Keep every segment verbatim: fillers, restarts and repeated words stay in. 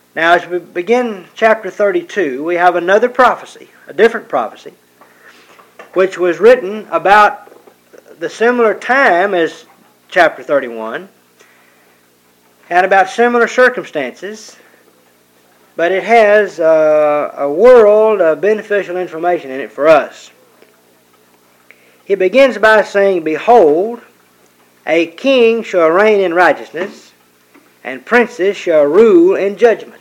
Now, as we begin chapter thirty-two, we have another prophecy, a different prophecy, which was written about the similar time as chapter thirty-one, and about similar circumstances, but it has uh, a world of beneficial information in it for us. He begins by saying, "Behold, a king shall reign in righteousness, and princes shall rule in judgment."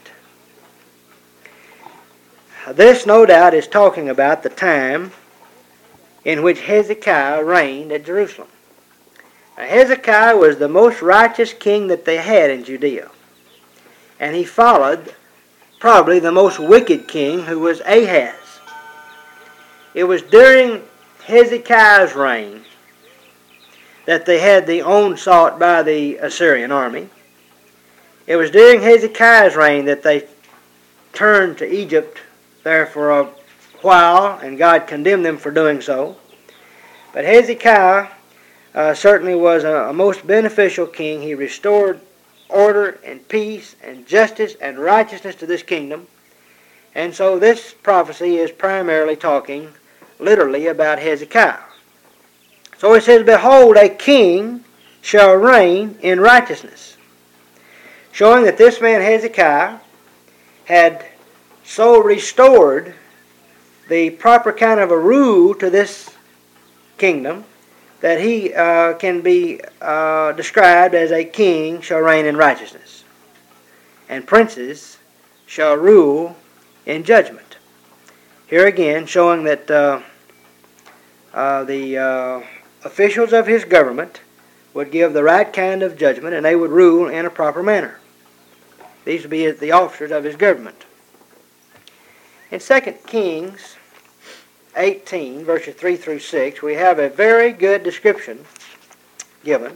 This, no doubt, is talking about the time in which Hezekiah reigned at Jerusalem. Now, Hezekiah was the most righteous king that they had in Judea, and he followed probably the most wicked king, who was Ahaz. It was during Hezekiah's reign that they had the onslaught by the Assyrian army. It was during Hezekiah's reign that they turned to Egypt there for a while, and God condemned them for doing so. But Hezekiah uh, certainly was a, a most beneficial king. He restored order and peace and justice and righteousness to this kingdom. And so this prophecy is primarily talking literally about Hezekiah. So it says, "Behold, a king shall reign in righteousness," showing that this man Hezekiah had so restored the proper kind of a rule to this kingdom that he uh, can be uh, described as a king shall reign in righteousness, and princes shall rule in judgment. Here again, showing that uh, uh, the uh, officials of his government would give the right kind of judgment, and they would rule in a proper manner. These would be the officers of his government. In Second Kings eighteen, verses three through six, we have a very good description given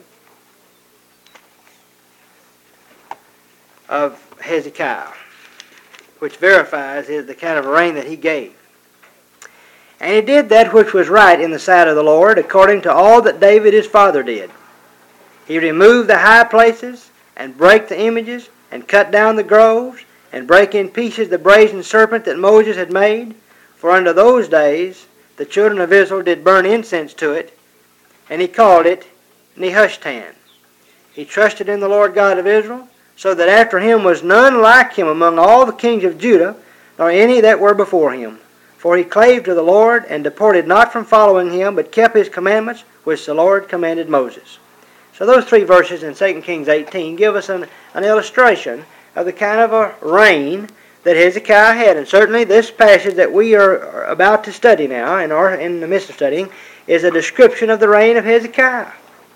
of Hezekiah, which verifies the kind of reign that he gave. "And he did that which was right in the sight of the Lord, according to all that David his father did. He removed the high places, and brake the images, and cut down the groves, and brake in pieces the brazen serpent that Moses had made. For unto those days the children of Israel did burn incense to it, and he called it Nehushtan. He trusted in the Lord God of Israel, so that after him was none like him among all the kings of Judah, nor any that were before him. For he clave to the Lord, and departed not from following him, but kept his commandments, which the Lord commanded Moses." So those three verses in Second Kings eighteen give us an, an illustration of the kind of a reign that Hezekiah had. And certainly this passage that we are about to study now, and are in the midst of studying, is a description of the reign of Hezekiah.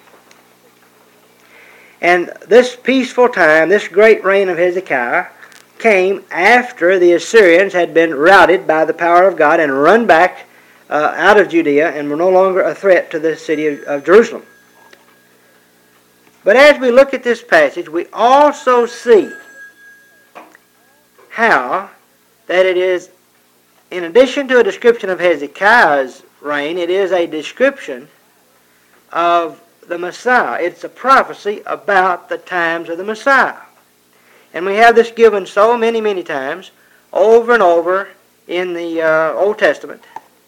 And this peaceful time, this great reign of Hezekiah, came after the Assyrians had been routed by the power of God and run back uh, out of Judea and were no longer a threat to the city of, of Jerusalem. But as we look at this passage, we also see how that it is, in addition to a description of Hezekiah's reign, it is a description of the Messiah. It's a prophecy about the times of the Messiah. And we have this given so many, many times, over and over in the uh, Old Testament.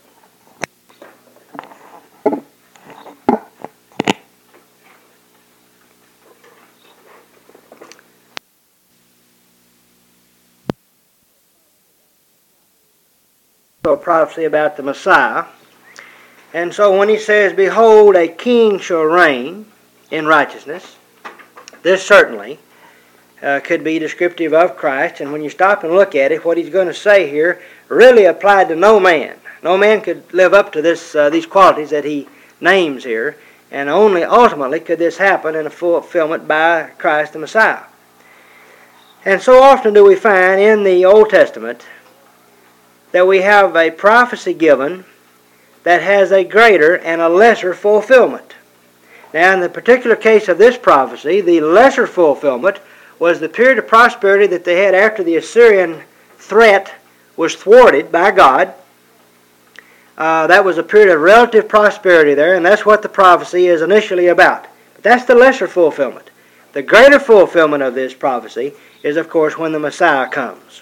A prophecy about the Messiah. And so when he says, "Behold, a king shall reign in righteousness," this certainly uh, could be descriptive of Christ. And when you stop and look at it, what he's going to say here really applied to no man. No man could live up to this uh, these qualities that he names here, and only ultimately could this happen in a fulfillment by Christ the Messiah. And so often do we find in the Old Testament that we have a prophecy given that has a greater and a lesser fulfillment. Now, in the particular case of this prophecy, the lesser fulfillment was the period of prosperity that they had after the Assyrian threat was thwarted by God. Uh, that was a period of relative prosperity there, and that's what the prophecy is initially about. But that's the lesser fulfillment. the greater fulfillment of this prophecy is, of course, when the Messiah comes.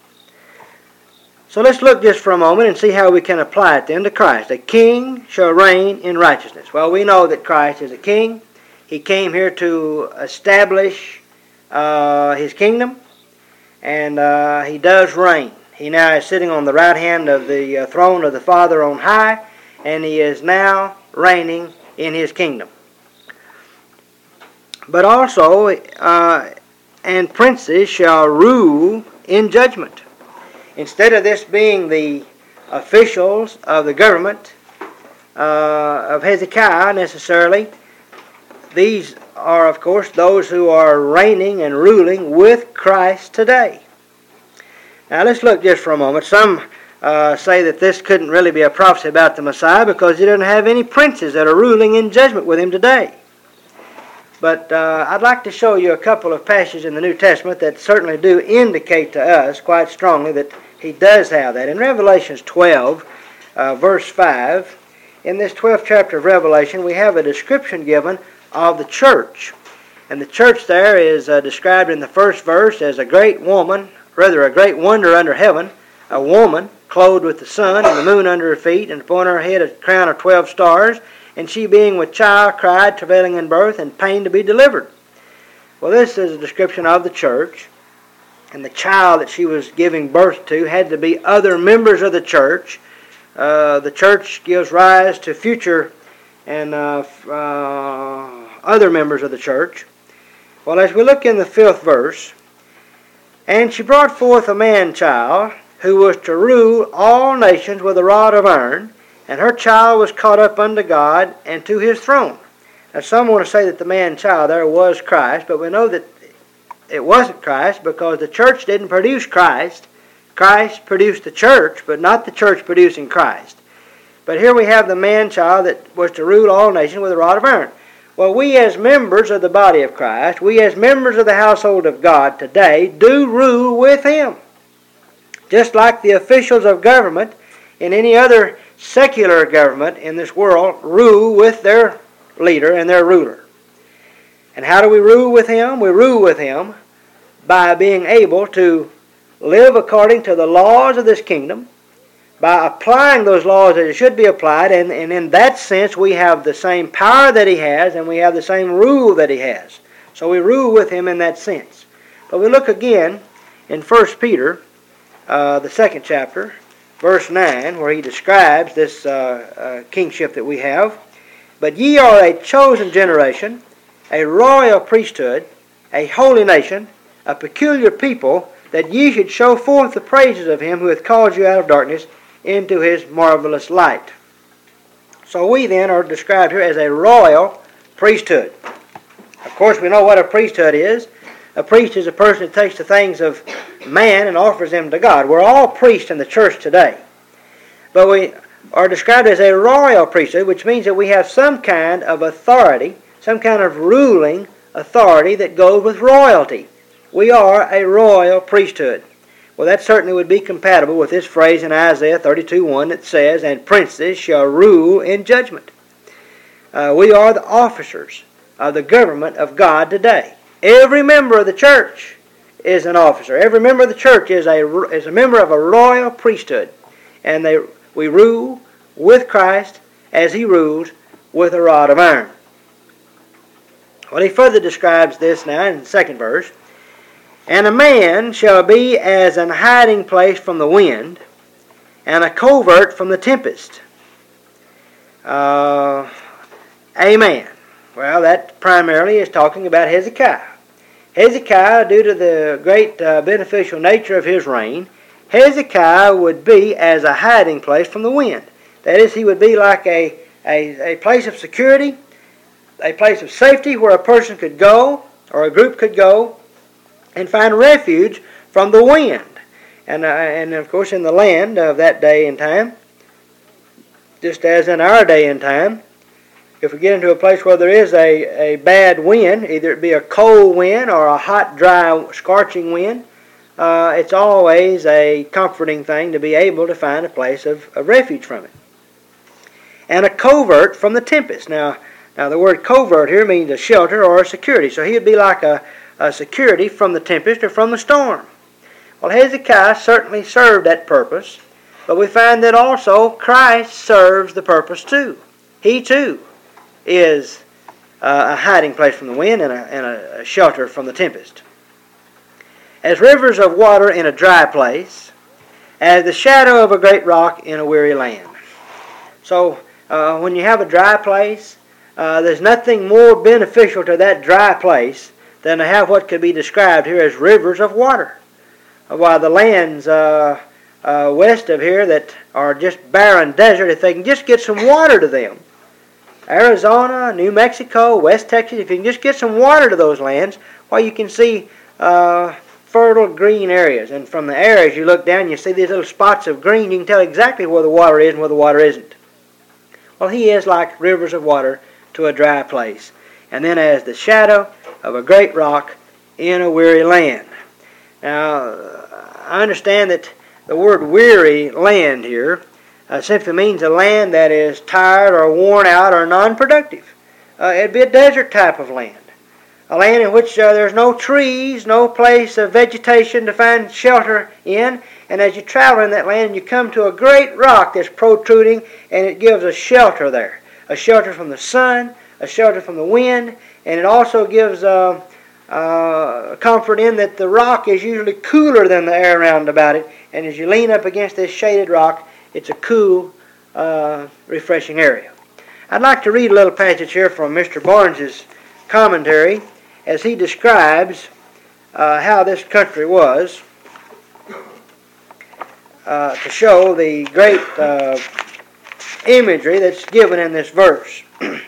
So let's look just for a moment and see how we can apply it then to Christ. A king shall reign in righteousness. Well, we know that Christ is a king. He came here to establish uh, his kingdom, and uh, he does reign. He now is sitting on the right hand of the uh, throne of the Father on high, and he is now reigning in his kingdom. But also, uh, and princes shall rule in judgment. Instead of this being the officials of the government uh, of Hezekiah necessarily, these are, of course, those who are reigning and ruling with Christ today. Now let's look just for a moment. Some uh, say that this couldn't really be a prophecy about the Messiah because he doesn't have any princes that are ruling in judgment with him today. But uh, I'd like to show you a couple of passages in the New Testament that certainly do indicate to us quite strongly that he does have that. In Revelation twelve, uh, verse five, in this twelfth chapter of Revelation, we have a description given of the church. And the church there is uh, described in the first verse as a great woman, rather a great wonder under heaven, a woman clothed with the sun and the moon under her feet, and upon her head a crown of twelve stars. And she, being with child, cried, travailing in birth, and pain to be delivered. Well, this is a description of the church. And the child that she was giving birth to had to be other members of the church. Uh, the church gives rise to future and uh, uh, other members of the church. Well, as we look in the fifth verse, and she brought forth a man-child, who was to rule all nations with a rod of iron, and her child was caught up unto God and to his throne. Now some want to say that the man-child there was Christ, but we know that it wasn't Christ because the church didn't produce Christ. Christ produced the church, but not the church producing Christ. But here we have the man-child that was to rule all nations with a rod of iron. Well, we as members of the body of Christ, we as members of the household of God today, do rule with him. Just like the officials of government in any other secular government in this world rule with their leader and their ruler. And how do we rule with him? We rule with him by being able to live according to the laws of this kingdom, by applying those laws as it should be applied, and, and in that sense we have the same power that he has and we have the same rule that he has. So we rule with him in that sense. But we look again in First Peter, uh, the second chapter, verse nine, where he describes this uh, uh, kingship that we have. But ye are a chosen generation, a royal priesthood, a holy nation, a peculiar people, that ye should show forth the praises of him who hath called you out of darkness into his marvelous light. So we then are described here as a royal priesthood. Of course, we know what a priesthood is. A priest is a person that takes the things of man and offers them to God. We're all priests in the church today. But we are described as a royal priesthood, which means that we have some kind of authority, some kind of ruling authority that goes with royalty. We are a royal priesthood. Well, that certainly would be compatible with this phrase in Isaiah thirty-two one that says, and princes shall rule in judgment. Uh, we are the officers of the government of God today. Every member of the church is an officer. Every member of the church is a, is a member of a royal priesthood. And they, we rule with Christ as he rules with a rod of iron. Well, he further describes this now in the second verse. And a man shall be as an hiding place from the wind, and a covert from the tempest. Uh, amen. Well, that primarily is talking about Hezekiah. Hezekiah, due to the great uh, beneficial nature of his reign, Hezekiah would be as a hiding place from the wind. That is, he would be like a, a, a place of security, a place of safety where a person could go, or a group could go, and find refuge from the wind. And, uh, and of course, in the land of that day and time, just as in our day and time, if we get into a place where there is a, a bad wind, either it be a cold wind or a hot, dry, scorching wind, uh, it's always a comforting thing to be able to find a place of, of refuge from it. And a covert from the tempest. Now, Now the word covert here means a shelter or a security. So he would be like a, a security from the tempest or from the storm. Well, Hezekiah certainly served that purpose, but we find that also Christ serves the purpose too. He too is uh, a hiding place from the wind and, a, and a shelter from the tempest. As rivers of water in a dry place, as the shadow of a great rock in a weary land. So uh, when you have a dry place, uh, there's nothing more beneficial to that dry place than to have what could be described here as rivers of water. While the lands uh, uh, west of here that are just barren desert, if they can just get some water to them, Arizona, New Mexico, West Texas, if you can just get some water to those lands, well, you can see uh, fertile green areas. And from the air, as you look down, you see these little spots of green. You can tell exactly where the water is and where the water isn't. Well, he is like rivers of water to a dry place. And then as the shadow of a great rock in a weary land. Now, I understand that the word weary land here uh, simply means a land that is tired or worn out or non-productive. Uh, it'd be a desert type of land. A land in which uh, there's no trees, no place of vegetation to find shelter in. And as you travel in that land, you come to a great rock that's protruding, and it gives a shelter there. A shelter from the sun, a shelter from the wind, and it also gives uh, uh, comfort in that the rock is usually cooler than the air around about it. And as you lean up against this shaded rock, it's a cool, uh, refreshing area. I'd like to read a little passage here from Mister Barnes's commentary as he describes uh, how this country was uh, to show the great uh, imagery that's given in this verse.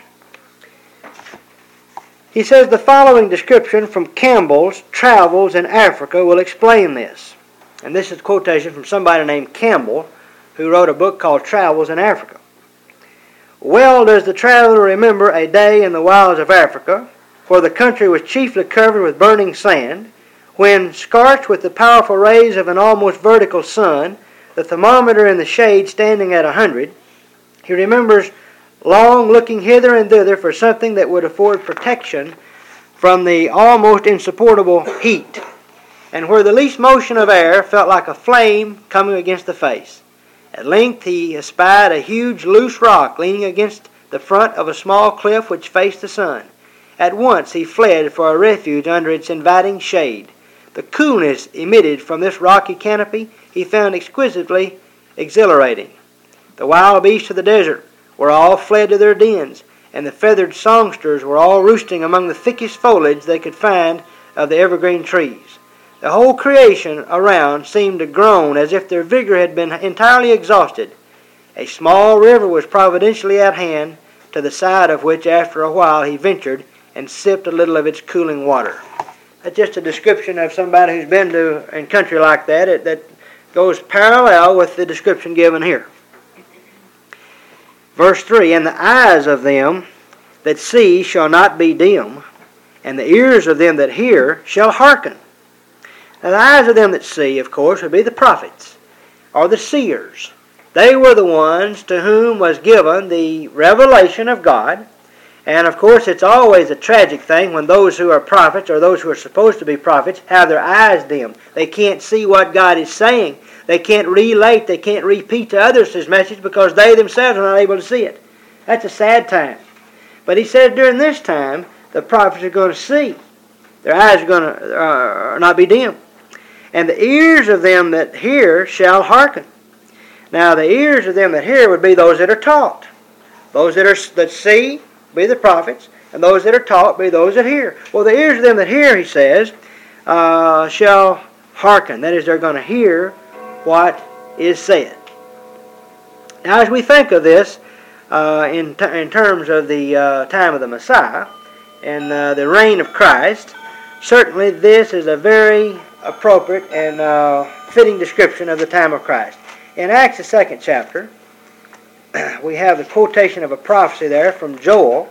He says the following description from Campbell's Travels in Africa will explain this. And this is a quotation from somebody named Campbell, who wrote a book called Travels in Africa. Well does the traveler remember a day in the wilds of Africa, where the country was chiefly covered with burning sand, when, scorched with the powerful rays of an almost vertical sun, the thermometer in the shade standing at a hundred, he remembers long looking hither and thither for something that would afford protection from the almost insupportable heat, and where the least motion of air felt like a flame coming against the face. At length he espied a huge loose rock leaning against the front of a small cliff which faced the sun. At once he fled for a refuge under its inviting shade. The coolness emitted from this rocky canopy he found exquisitely exhilarating. The wild beasts of the desert were all fled to their dens, and the feathered songsters were all roosting among the thickest foliage they could find of the evergreen trees. The whole creation around seemed to groan as if their vigor had been entirely exhausted. A small river was providentially at hand, to the side of which after a while he ventured and sipped a little of its cooling water. That's just a description of somebody who's been to a country like that. It, that goes parallel with the description given here. Verse three, and the eyes of them that see shall not be dim, and the ears of them that hear shall hearken. Now the eyes of them that see, of course, would be the prophets, or the seers. They were the ones to whom was given the revelation of God. And of course it's always a tragic thing when those who are prophets, or those who are supposed to be prophets, have their eyes dimmed. They can't see what God is saying. They can't relate, they can't repeat to others His message because they themselves are not able to see it. That's a sad time. But he says during this time, the prophets are going to see. Their eyes are going to uh, not be dim. And the ears of them that hear shall hearken. Now the ears of them that hear would be those that are taught. Those that are that see be the prophets, and those that are taught be those that hear. Well, the ears of them that hear, he says, uh, shall hearken. That is, they're going to hear what is said. Now, as we think of this uh, in, t- in terms of the uh, time of the Messiah and uh, the reign of Christ, certainly this is a very appropriate and uh, fitting description of the time of Christ. In Acts, the second chapter, we have the quotation of a prophecy there from Joel,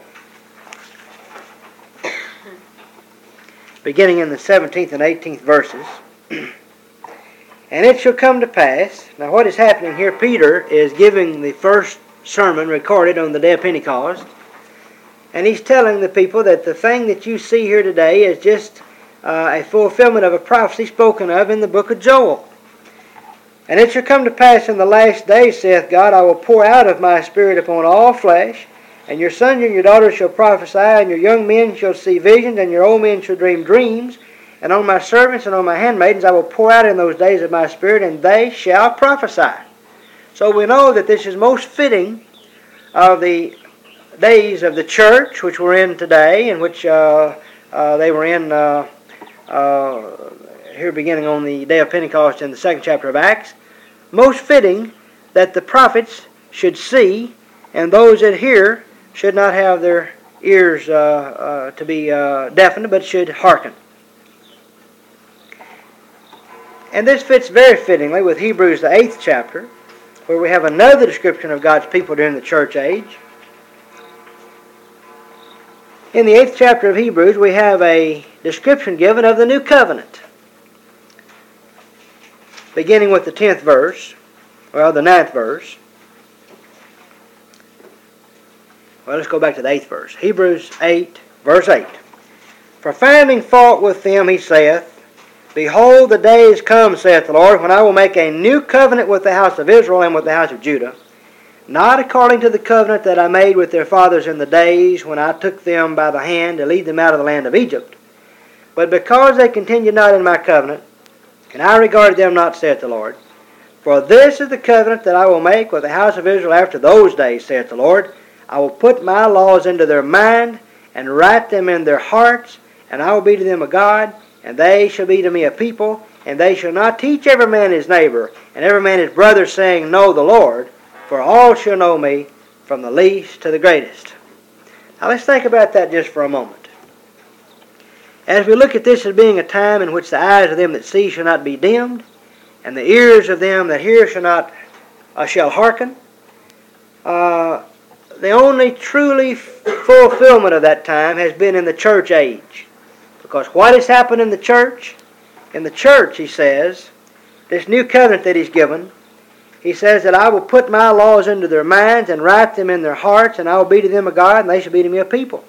beginning in the seventeenth and eighteenth verses. And it shall come to pass. Now what is happening here, Peter is giving the first sermon recorded on the day of Pentecost. And he's telling the people that the thing that you see here today is just uh, a fulfillment of a prophecy spoken of in the book of Joel. And it shall come to pass in the last days, saith God, I will pour out of my Spirit upon all flesh, and your sons and your daughters shall prophesy, and your young men shall see visions, and your old men shall dream dreams. And on my servants and on my handmaidens I will pour out in those days of my Spirit, and they shall prophesy. So we know that this is most fitting of the days of the church, which we're in today, and which uh, uh, they were in uh, uh, here beginning on the day of Pentecost in the second chapter of Acts. Most fitting that the prophets should see, and those that hear should not have their ears uh, uh, to be uh, deafened, but should hearken. And this fits very fittingly with Hebrews, the eighth chapter, where we have another description of God's people during the church age. In the eighth chapter of Hebrews, we have a description given of the new covenant, beginning with the tenth verse, well, the ninth verse. Well, let's go back to the eighth verse. Hebrews eight, verse eight. For finding fault with them, he saith, Behold, the days come, saith the Lord, when I will make a new covenant with the house of Israel and with the house of Judah, not according to the covenant that I made with their fathers in the days when I took them by the hand to lead them out of the land of Egypt, but because they continued not in my covenant, and I regarded them not, saith the Lord. For this is the covenant that I will make with the house of Israel after those days, saith the Lord. I will put my laws into their mind, and write them in their hearts, and I will be to them a God, and they shall be to me a people, and they shall not teach every man his neighbor, and every man his brother, saying, Know the Lord, for all shall know me, from the least to the greatest. Now let's think about that just for a moment. As we look at this as being a time in which the eyes of them that see shall not be dimmed, and the ears of them that hear shall not uh, shall hearken, uh, the only truly fulfillment of that time has been in the church age. Because what has happened in the church? In the church, he says, this new covenant that he's given, he says that I will put my laws into their minds and write them in their hearts, and I will be to them a God, and they shall be to me a people.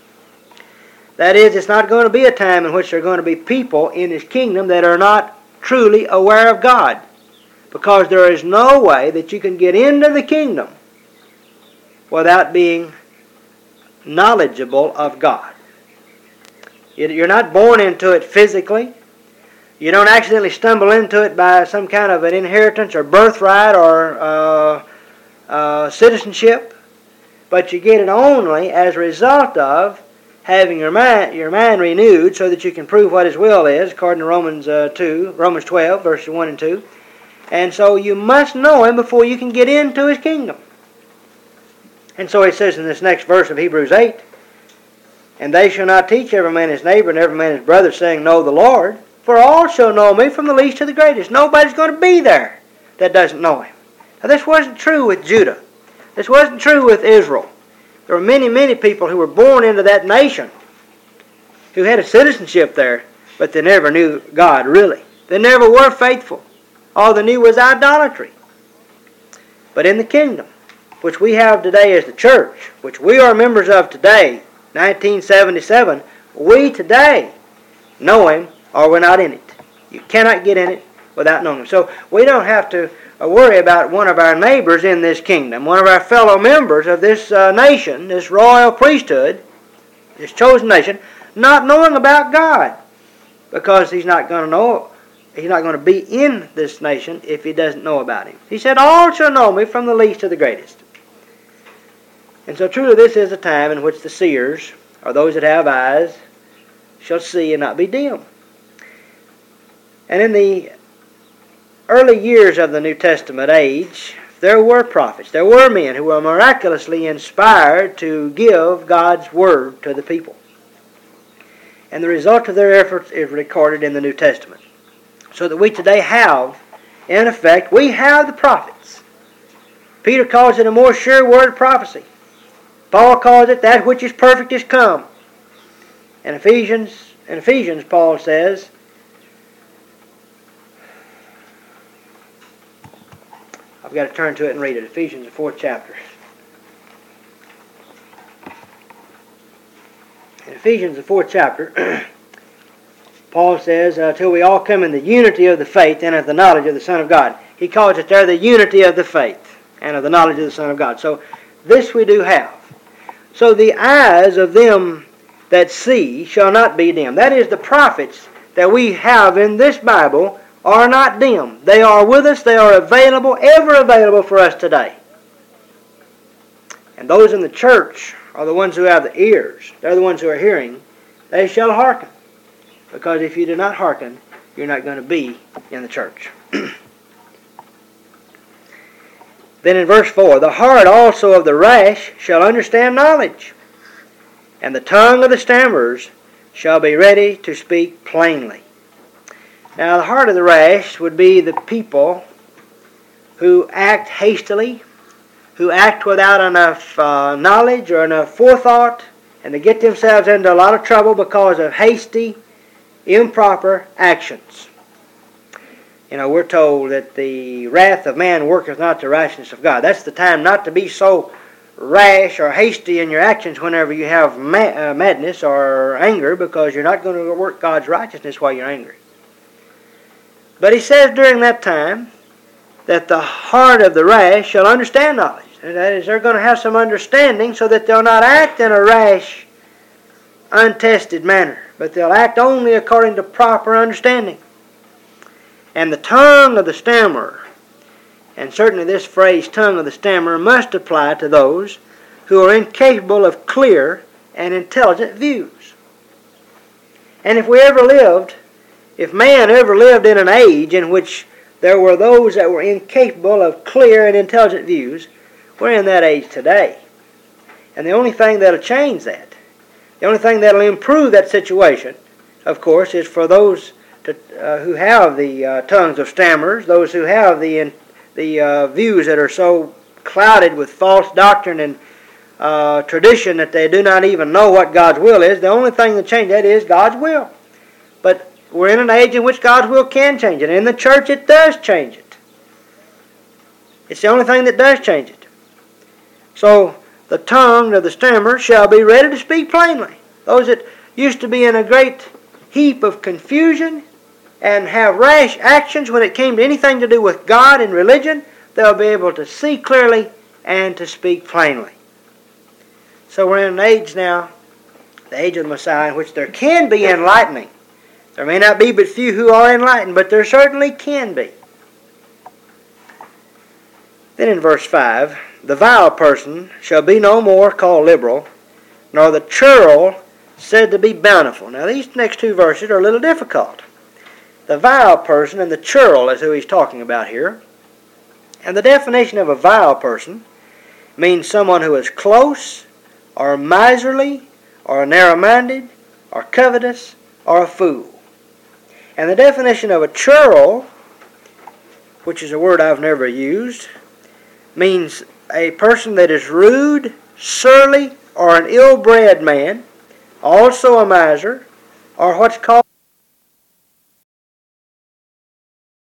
That is, it's not going to be a time in which there are going to be people in his kingdom that are not truly aware of God. Because there is no way that you can get into the kingdom without being knowledgeable of God. You're not born into it physically. You don't accidentally stumble into it by some kind of an inheritance or birthright or uh, uh, citizenship. But you get it only as a result of having your mind, your mind renewed so that you can prove what his will is, according to Romans uh, two, Romans twelve, verses one and two. And so you must know him before you can get into his kingdom. And so he says in this next verse of Hebrews eight, And they shall not teach every man his neighbor and every man his brother, saying, Know the Lord, for all shall know me, from the least to the greatest. Nobody's going to be there that doesn't know him. Now this wasn't true with Judah. This wasn't true with Israel. There were many, many people who were born into that nation who had a citizenship there, but they never knew God really. They never were faithful. All they knew was idolatry. But in the kingdom, which we have today as the church, which we are members of today, nineteen seventy-seven, we today know him or we're not in it. You cannot get in it without knowing him. So we don't have to worry about one of our neighbors in this kingdom, one of our fellow members of this uh, nation, this royal priesthood, this chosen nation, not knowing about God, because he's not going to know, he's not going to be in this nation if he doesn't know about him. He said, All shall know me, from the least to the greatest. And so truly this is a time in which the seers, or those that have eyes, shall see and not be dim. And in the early years of the New Testament age, there were prophets, there were men who were miraculously inspired to give God's word to the people. And the result of their efforts is recorded in the New Testament. So that we today have, in effect, we have the prophets. Peter calls it a more sure word of prophecy. Paul calls it that which is perfect is come. In Ephesians, in Ephesians, Paul says, I've got to turn to it and read it. Ephesians, the fourth chapter. Ephesians, the fourth chapter, Paul says, until we all come in the unity of the faith and of the knowledge of the Son of God. He calls it there the unity of the faith and of the knowledge of the Son of God. So this we do have. So the eyes of them that see shall not be dim. That is, the prophets that we have in this Bible are not dim. They are with us. They are available, ever available for us today. And those in the church are the ones who have the ears. They're the ones who are hearing. They shall hearken. Because if you do not hearken, you're not going to be in the church. Then in verse four, the heart also of the rash shall understand knowledge, and the tongue of the stammerers shall be ready to speak plainly. Now the heart of the rash would be the people who act hastily, who act without enough uh, knowledge or enough forethought, and they get themselves into a lot of trouble because of hasty, improper actions. You know, we're told that the wrath of man worketh not the righteousness of God. That's the time not to be so rash or hasty in your actions whenever you have ma- uh, madness or anger, because you're not going to work God's righteousness while you're angry. But he says during that time that the heart of the rash shall understand knowledge. And that is, they're going to have some understanding so that they'll not act in a rash, untested manner, but they'll act only according to proper understanding. And the tongue of the stammerer, and certainly this phrase, tongue of the stammerer, must apply to those who are incapable of clear and intelligent views. And if we ever lived, if man ever lived in an age in which there were those that were incapable of clear and intelligent views, we're in that age today. And the only thing that'll change that, the only thing that'll improve that situation, of course, is for those to, uh, who have the uh, tongues of stammerers, those who have the the uh, views that are so clouded with false doctrine and uh, tradition that they do not even know what God's will is. The only thing that changes that is God's will. But we're in an age in which God's will can change it. In the church, it does change it. It's the only thing that does change it. So the tongue of the stammerer shall be ready to speak plainly. Those that used to be in a great heap of confusion and have rash actions when it came to anything to do with God and religion, they'll be able to see clearly and to speak plainly. So we're in an age now, the age of the Messiah, in which there can be enlightening. There may not be but few who are enlightened, but there certainly can be. Then in verse five, the vile person shall be no more called liberal, nor the churl said to be bountiful. Now these next two verses are a little difficult. The vile person and the churl is who he's talking about here. And the definition of a vile person means someone who is close, or miserly, or narrow-minded, or covetous, or a fool. And the definition of a churl, which is a word I've never used, means a person that is rude, surly, or an ill-bred man, also a miser, or what's called